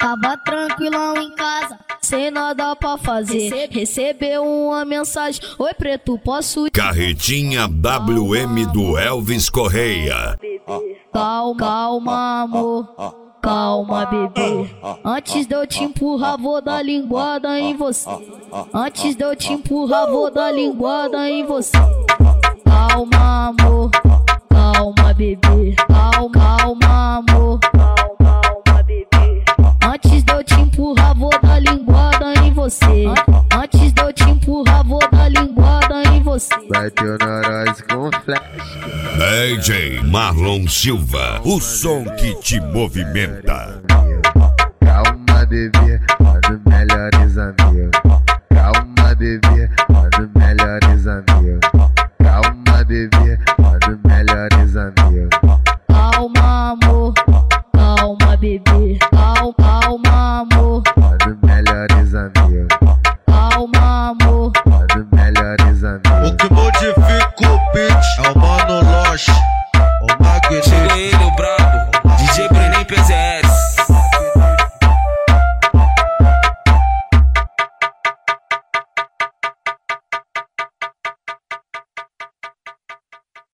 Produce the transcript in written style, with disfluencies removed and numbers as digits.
Tava tranquilão em casa, sem nada pra fazer. Recebeu uma mensagem: oi preto, posso ir? Carretinha WM do Elvis Correia. Calma, calma, amor. Calma, bebê. Antes de eu te empurrar, vou dar linguada em você. Antes de eu te empurrar, vou dar linguada em você. Calma, amor. Calma, bebê. Calma, calma, amor. Calma, bebê. Antes de eu te empurrar, vou dar linguada em você. Antes de eu te empurrar, vou dar linguada em você. Bateu na nós com flash. DJ Marlon Silva, o som que te movimenta. Calma, bebê, mano, melhores amigos. Calma, bebê, mano, melhores amigos. Calma, bebê, mano, melhores amigos. Calma, amor. Calma, bebê.